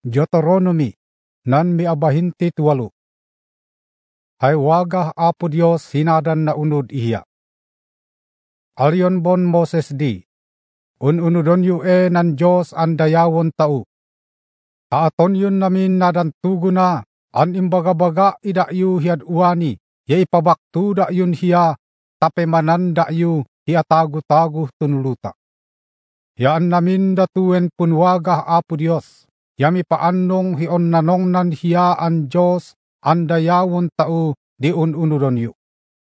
Deuteronomy nan miabahintit 8. Hay wagah Apo Dios hinadan na unod iya. Alyon bon Moses di. Ununudon yu nan Diyos an dayawon tao. Taaton yun namin nadan tuguna an imbaga-baga ida yu hiad uani. Ya ipabaktu da yun hiya tape mananda yu hiya tagu-tagu tunuluta. Yaan namin datuen pun wagah Apo Dios. Yami paanong hion nanongnan hiya an Diyos an dayawon tao di ununudon yu.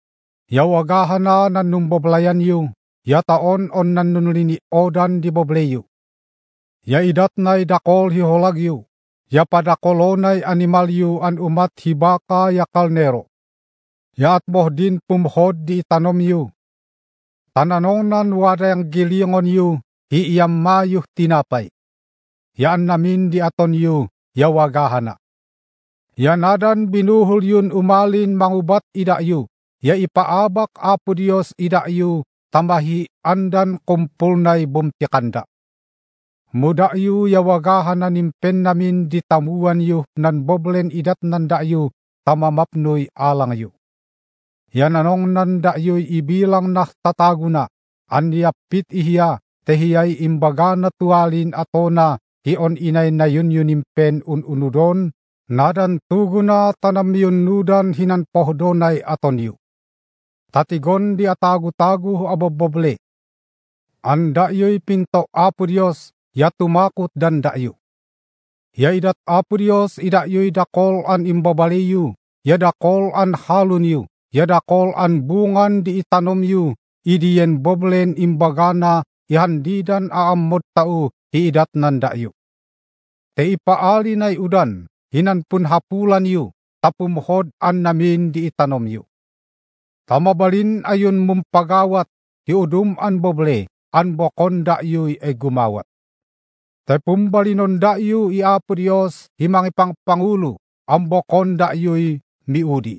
Yawagahana nan numboblayan yu. Ya taon on nan nunulini odan di bobleyu. Ya idat nay dakol hiholag yu. Ya padakolonay animal yu an umat hibaka ya kalnero. Ya atmoh din pumhod di itanom yu. Tananongnan wadayang gilingon yu hiiyam mayuh tinapay. Yaan namin di aton yu yawagahana. Ya nadan binuhul yun umalin mangubat ida yu. Ya ipaabak Apo Dios ida yu tamahi andan kumpulnay bumtikanda. Muda yu yawagahana nimpen namin di tamuan yu nan boblen idat nanda yu tamamapnoy alang yu. Yan anong nanda yu ibilang na tataguna anyapit ihiya tehiyay imbaga na tualin atona hion inay na yun nimpen ununudon nadan tuguna tanam yun nudan hinan pohdonay aton yu. Tatigon di atagu-tagu aboboble. Anda yu'y pinto Apo Dios, ya tumakot dan dayu. Ya idat Apo Dios, ida yu'y dakol an imbabaliyu, ya dakol an halun yu, ya dakol an bungan di itanom yu, idiyen boblen imbagana, ihandidan aamod tau, iidat nan dayu. Te ipaali nay udan, hinan pun hapulan yu, tapumhod an namin di itanom yu. Tamabalin ayun mumpagawat, hiudum an boble, an bokon da yu'y gumawat. Te pumbalinon da yu i Apo Dios, himangipang pangulo, ang bokon da yu'y miudi.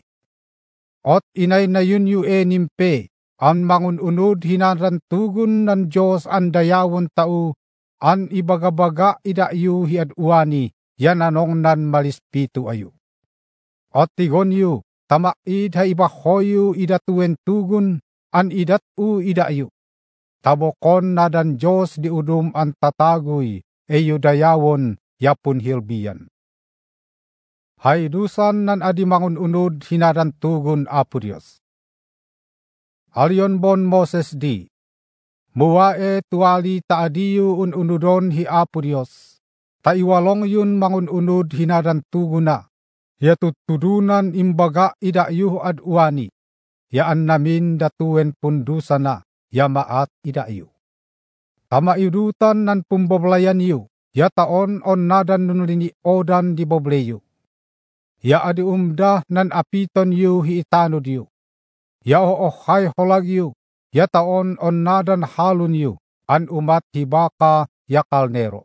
Ot inay na yun yu nimpe, ang mangununod hinaran tugun ng Diyos an dayawon tao, an ibagabaga ida yu hiad uani, yan anong nan malispitu ayu. Ot tigon yu, tamaid ha ibahoyu idatuen tugun an idat u idayu. Tabokon nadan Diyos di udum an tatagoy eyu dayawon yapun hilbiyan. Haydusan nan adi mangununod hinadan tugun Apo Dios. Alyon bon Moses di. Muwae tuali taadiyu ununudon hi Apo Dios. Taiwalong yun mangununod hinadan tuguna. Ya tutudunan imbaga ida yuh ad uani. Yaan namin datuen pundusana, ya maat ida yu. Tama irutan nan pumboblayan yu, ya taon on nadan nunulini odan di bobleyu. Ya adi umdah nan apiton yu hi itanod yu. Ya oohay holag yu, ya taon on nadan halun yu, an umat hibaka ya kalnero.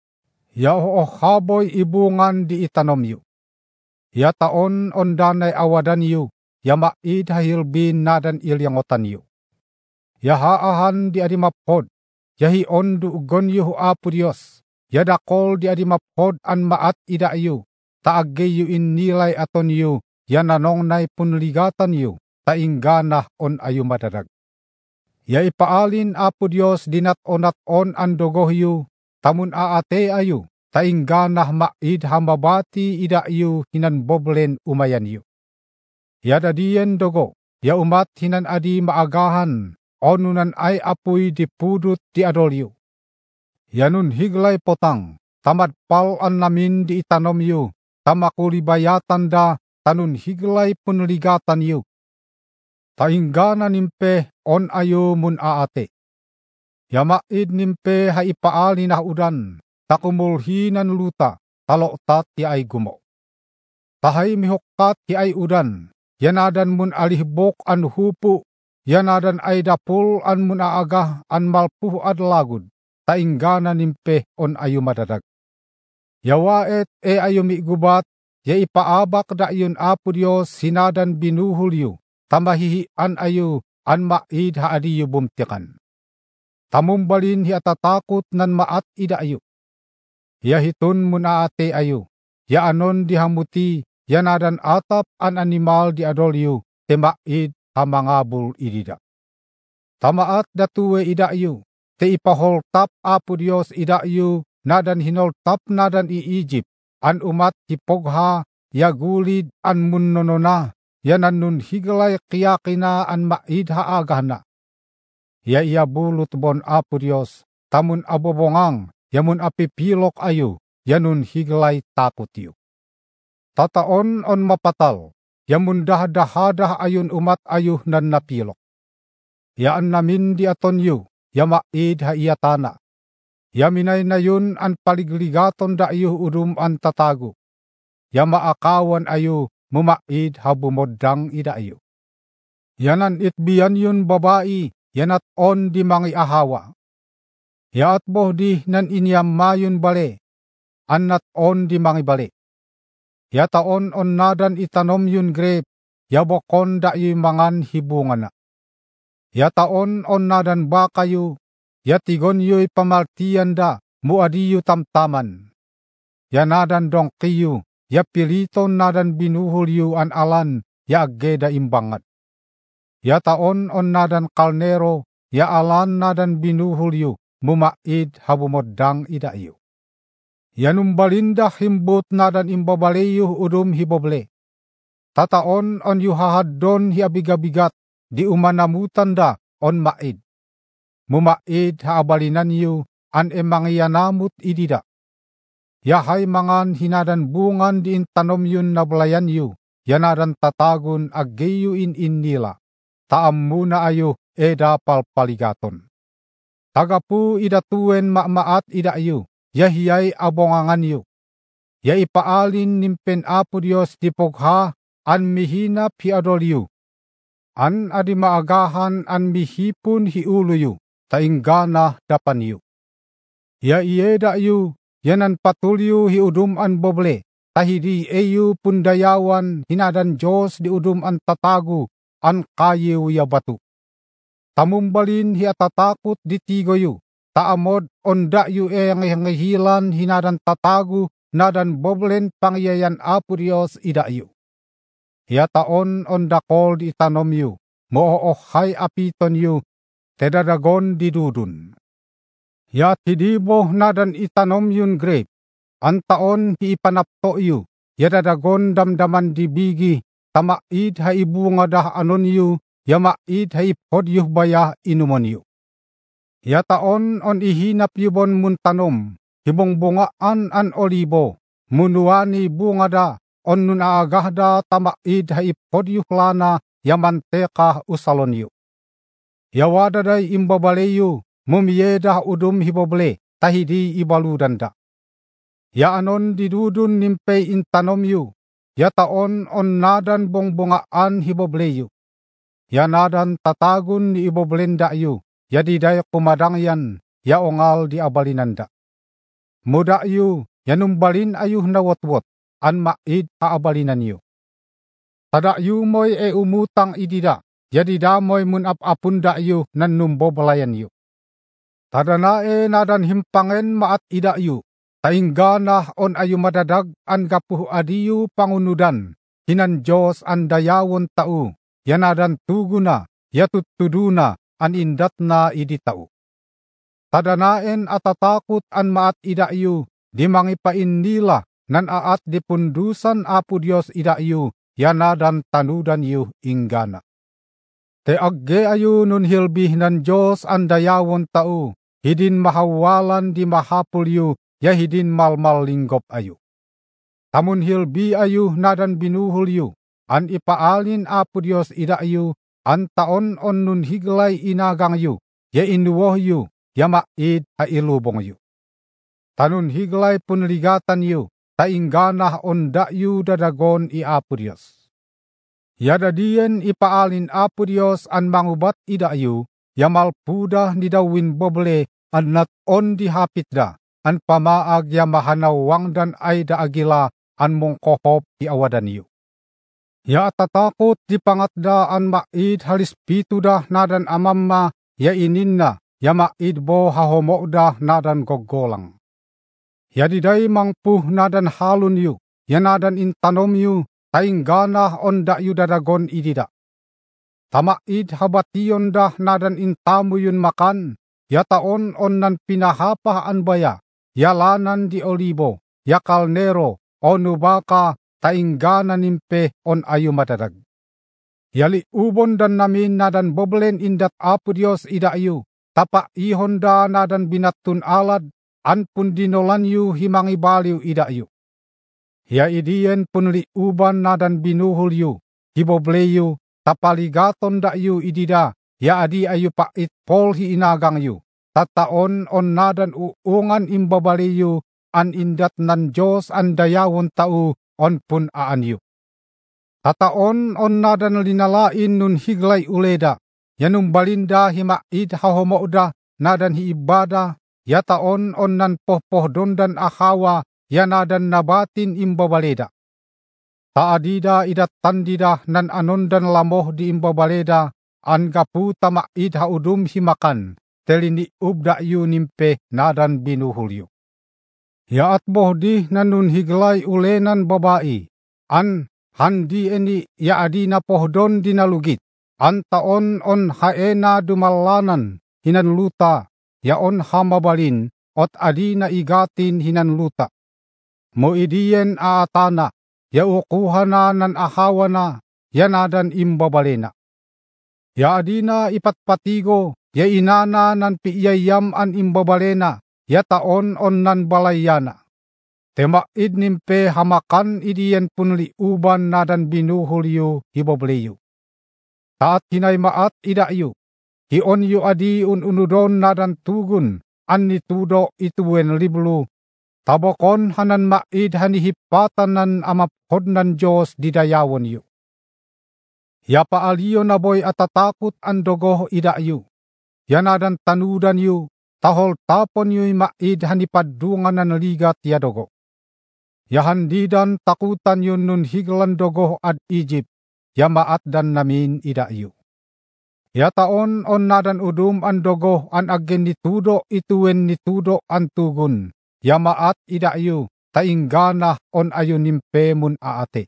Ya oohaboy ibungan di itanom yu. Ya taon ondanay awadan yu, ya maid hahilbin nadan ilyangotan yu. Ya haahan di adimapod, ya hion duugon yu Apo Dios, ya dakol di adimapod an maat ida yu, taagay yu in nilay aton yu, ya nanongnay punligatan yu, taingganah on ayu madadag. Ya ipaalin Apo Dios dinat onat-on an dogoh yu, tamun aate ayu, taingganah maid hamabati ida yu hinan boblen umayan yu. Ya dadiyen dogo, ya umat hinan adi maagahan, onunan ay apoy di pudut di adol yu. Ya nun higlay potang, tamadpal an namin di itanom yu, tamakulibayatan da, tanun higlay punligatan yu. Tainggana nimpe on ayu mun aate. Ya maid nimpe haipaali na udan, takumulhinan luta, taloktat ti ay gumo. Tahay mihokkat ti ay udan, yanadan mun alihbok an hupu, yanadan ay dapul an mun aagah an malpuh ad lagud, tainggana nimpe on ayu madadag. Yawaet ayu migubat, ya ipaabak da yun Apo Dios sinadan binuhul yu, tamahihian ayu an maid haadi yu bumtikan. Tamumbalin hi atatakot nan maat ida ayu. Ya hiton muna ate ayu, ya anon di hamuti, ya nadan atap an animal di adolyu, te maid hamangabul idida. Tamaat datuwe idayu, te ipaholtap Apo Dios idayu, nadan hinoltap nadan i Egypt, an umat hipogha, ya gulid an munnonona, ya nanun higalay kiyakina an maid haagahna. Ya iya bulut bon Apo Dios, tamun abobongang, yamun apipilok ayu, yanun higalay takot yu. Tataon on mapatal, yamun dahdahadah ayun umat ayuh nan napilok. Yaan namin di aton yu, ya maid haiyatana. Yaminay na yun an paligligaton da ayuh udum an tatago. Ya maakawan ayu, mumaid habumodang ida ayu. Yanan itbiyan yun babae, yanat on di mangi ahawa. Yaat boh di nan inyam mayun bale, anat on di mangi bale. Yataon on nadan itanom yun grape, yabokon da yu mangan hibungana. Yataon on nadan bakayu, yatigon yu'y pamaltiyan da, muadiyu tamtaman. Yanadan dongkiyu, yapiliton nadan binuhul yu an alan, ya ageda imbangat. Yataon on nadan kalnero, ya alan nadan binuhul yu, mumaid habumodang ida yu. Yanumbalinda himbut nadan imbabaleyu udum hiboble. Tataon on yu hahadon hiabigabigat, di umanamutan da on maid. Mumaid haabalinan yu, an emangyanamut idida. Yahay mangan hinadan bungan di intanom yun nablayan yu, yanadan tatagun aggeyu in nila. Taam muna ayu eda palpaligaton. Tagapu idatuen maat ida yu, yahiyay abongangan yu. Ya ipaalin nimpen Apo Dios di pogha, an mihinap hiadol yu. An adi maagahan an mihipun hiulo yu, tainggana dapan yu. Ya ieda yu, yanan patulyu hiudum an boble, tahidi eyu pundayawan hinadan Diyos di udum an tatagu, an kayu ya batu. Tamumbalin hiatatakot di tigo yu, taamod onda yu ngihilan hinadan tatagu, nadan boblen pangyayan Apo Dios ida yu. Yataon on dakol di itanom yu, moohay apiton yu, tedadagon di dudun. Ya tidibo nadan itanom yun grape, an taon hiipanapto yu, yadadagon damdaman di bigi, tamaid haibunga dah anon yu, yamaid haipod yu baya inumon yu. Yataon on ihinap yu bon muntanom, hibong bungaan an olibo, munuani bunga da, on nun aagahda tamaid haipod yu lana, yamanteka usalon yu. Yawadaday imbabaleyu, mumiyeda udum hiboble, tahidi ibaludanda. Ya anon didudun nimpay intanom yu, yataon on nadan bongbongaan hibobleyu. Ya nadan tatagun ni iboblenda yu, yadiday kumadangyan, ya ongal di abalinanda. Muda yu, yanumbalin ayuh nawotwot, an maid haabalinan yu. Tada yu moy umutang idida, yadidamoy mun apunda yu nan numbobalayan yu. Tadanae nadan himpangen maat ida yu, tainggana on ayu madadag an gapuh adiyu pangunudan, hinan Diyos an dayawon tau, yanadan tuguna, yatutuduna, an indatna idi tau. Tadanaen atatakot an maat ida yu, di mangipain nila, nan aat di pundusan Apo Dios ida yu, yanadan tanudan yu inggana. Te agge ayu nun hilbih nan Diyos an dayawon tau, hidin mahawalan di mahapul yu, ya hidin malmal linggop ayu. Tamun hilbi ayu nadan binuhul yu, an ipaalin Apo Dios ida yu, an taon on nun higlay inagang yu, ya inuwoh yu, ya maid hailubong yu. Tanun higlay punligatan yu, taingganah on da yu dadagon i Apo Dios. Yadadiyen ipaalin Apo Dios an mangubat ida yu, yamalpuda ni dawin boble an on di hapit da, an pamaag ya mahanawang dan ay da agila an mongkohop di awadan yu. Ya tatakot di pangatda an maid halispitu da nadan amamma, ya ininna, ya maid bo hahomo da nadan gogolang. Yadiday mangpuh nadan halun yu, yanadan intanom yu, tainggana onda yu dadagon idida. Tamaid habation dah nadan intamu yun makan, yataon onnan pinahapah anbaya, yalanan di olibo, yakalnero, onubaka, tainggana nimpe on ayu madadag. Yali ubon dan namin nadan boblen indat Apo Dios ida yu, tapa ihonda nadan binatun alad, anpun dinolan yu himangi baliw ida yu. Ya idiyen punli uban nadan binuhul yu, hiboble yu, tapaligaton da yu idida, ya adi ayu pait pol hi inagang yu, tataon on nadan uungan imbabali yu, an indat nan Diyos an dayawon tau on pun aan yu. Tataon on nadan linalain nun higlay uleda, yanum balinda himait hahomoda nadan hiibada, yataon on nan pohpohdon dan ahawa, yanadan nabatin imbabaleda. Taadida idat tandida nan anon dan lamoh di imbabaleda, an gapu tamait haudum himakan, telini ubda yu nimpe nadan binuhul yu. Yaat bohdi nanun higlay ulenan babai, an handi eni ya adina pohdon dinalugit, antaon on haena dumalanan hinan luta, ya on hamabalin, ot adina igatin hinan luta. Mo idiyen aatana, ya ukuhana nan ahawana, ya nadan imbabalena. Ya adina ipatpatigo, ya inana nan piiyayam an imbabalena, ya taon on nan balayana. Temait nimpe hamakan idiyen punli uban nadan binuhul yu hibobleyu. Taat hinay maat ida yu, hion yu adi unudon nadan tugun, an nitudo ituen liblu, tabokon hanan maid hanihipatan nan amaphod nan Diyos didayawon yu. Ya paaliyo na boy atatakot an dogoh ida yu, yanadan tanudan yu, tahol tapon yu'y maid hanipadungan nan ligat ya dogo. Yahandidan takutan yun nun higlan dogoh ad Egypt, ya maat dan namin ida yu. Ya taon on nadan udum an dogoh an agen nitudo ituen nitudo an tugun, ya maat ida yu, tainggana on ayu nimpe mun aate.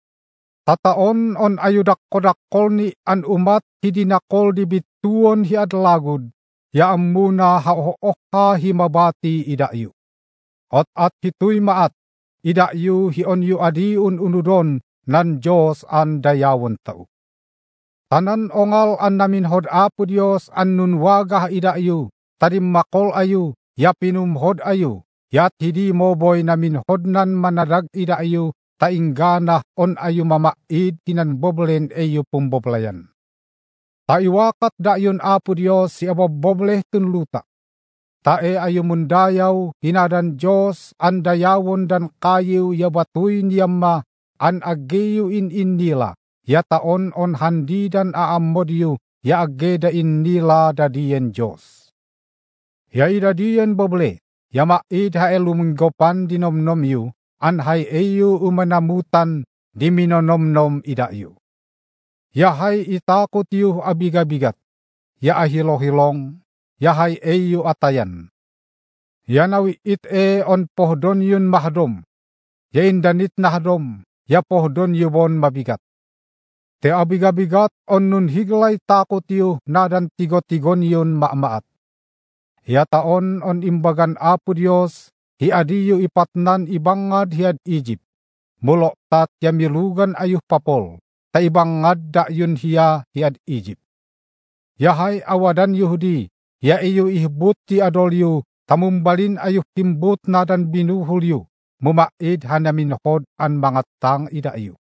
Tataon on ayu dakko ni an umat hidinakol di bituon hi adlagud, ya amuna haookha himabati ida yu. Ot at hituy maat, ida yu hion yu adi unudon nan Diyos an dayawon tau. Tanan ongal an namin hod Apo Dios an nun wagah ida yu, tadim makol ayu, ya pinumhod ayu, yat hidi mo boy namin hodnan manadag ida yu, tainggana on ayu mamaid kinan boblen ayu pumboblayan. Taiwakat da yun Apo Dios si abobobleh tunluta. Tae ayu mundayaw hinadan Diyos an dayawon dan kayu yabatuy niyamma an aggeyu in nila, ya taon on handi dan aamodyu ya aggeda in nila dadiyen Diyos. Ya idadiyen boble, ya maid haelumunggopan dinomnom yu, an hay eyu umanamutan di minonomnom ida yu. Ya hay itakot yu abigabigat, ya ahilohilong, ya hay eyu atayan. Ya nawi ite on pohdon yun mahdom, ya indanit nahdom, ya pohdon yubon mabigat. Te abigabigat on nun higlay takot yu nadan tigotigon yun maamaat. Ya taon on imbagan Apo Dios, hi adiyu ipatnan ibangad hiad Egypt. Mulok tat ya milugan ayuh papol, ta ibangad da yun hiya hiad Egypt. Yahay awadan Yehudi, ya iyo ihbut ti adol yu, tamumbalin ayuh timbut nadan binuhul yu, mumaid hanamin hod an mga tang ida yu.